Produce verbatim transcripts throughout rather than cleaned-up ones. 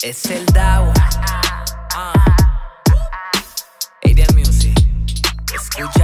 Es el DAO. uh. Adrian Music. Escucha.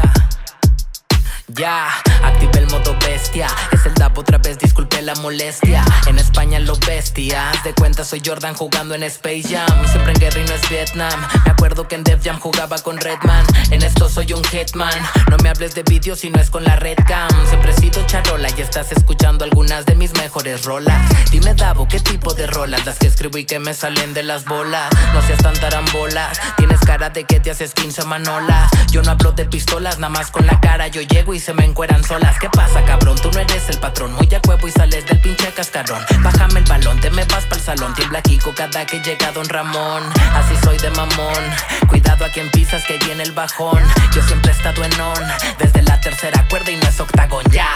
Ya, activé el modo bestia. Es el DAO otra vez, disculpe la molestia. En España lo bestia. Haz de cuenta soy Jordan jugando en Space Jam. Siempre en guerra y no es Vietnam. Me acuerdo que en Def Jam jugaba con Redman. En esto soy un hitman. No me hables de vídeos si no es con la Redcam. Siempre he sido charola y estás escuchando algunas de mis mejores rolas. Dime Davo, ¿qué tipo de rolas? Las que escribo y que me salen de las bolas. No seas tan tarambolas. Tienes cara de que te haces quince manolas. Yo no hablo de pistolas, nada más con la cara yo llego y se me encueran solas. ¿Qué pasa, cabrón? Tú no eres el patrón. Muy a huevo y sales del pinche cascarón. Bájame el balón, te me vas pa'l salón. Tiembla Kiko cada que llega Don Ramón. Así soy de mamón. Cuidado a quien pisas que viene el bajón. Yo siempre he estado en on. Desde la tercera cuerda y no es octagón, ya.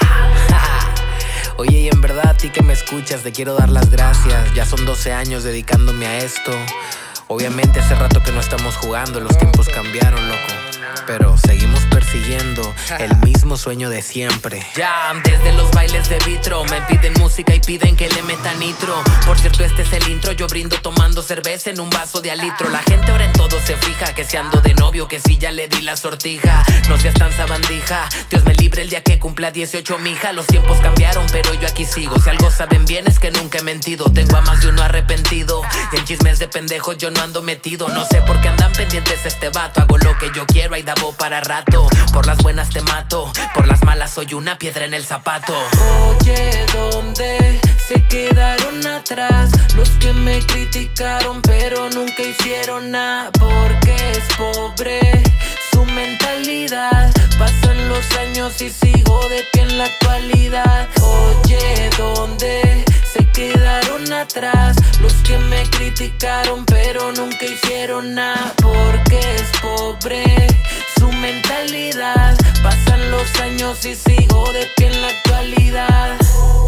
Oye, y en verdad a ti que me escuchas te quiero dar las gracias. Ya son doce años dedicándome a esto. Obviamente hace rato que no estamos jugando. Los tiempos cambiaron, loco, pero seguimos persiguiendo el mismo sueño de siempre. Ya, desde los bailes de vitro me piden música y piden que le meta nitro. Por cierto, este es el intro. Yo brindo tomando cerveza en un vaso de alitro. La gente ahora en todo se fija, que si ando de novio, que si ya le di la sortija. No seas tan sabandija, Dios me libre el día que cumpla dieciocho, mija. Los tiempos cambiaron, pero yo aquí sigo. Si algo saben bien es que nunca he mentido. Tengo a más de uno arrepentido. Y en chismes de pendejos yo no ando metido. No sé por qué andan pendientes este vato. Hago lo que yo quiero, hay Davo para rato. Por las buenas te mato, por las malas soy una piedra en el zapato. Oye, ¿dónde se quedaron atrás los que me criticaron pero nunca hicieron nada? Porque es pobre su mentalidad. Pasan los años y sigo de pie en la actualidad. Oye, ¿dónde se quedaron atrás los que me criticaron pero nunca hicieron nada? Porque es pobre su mentalidad. Pasan los años y sigo de pie en la actualidad.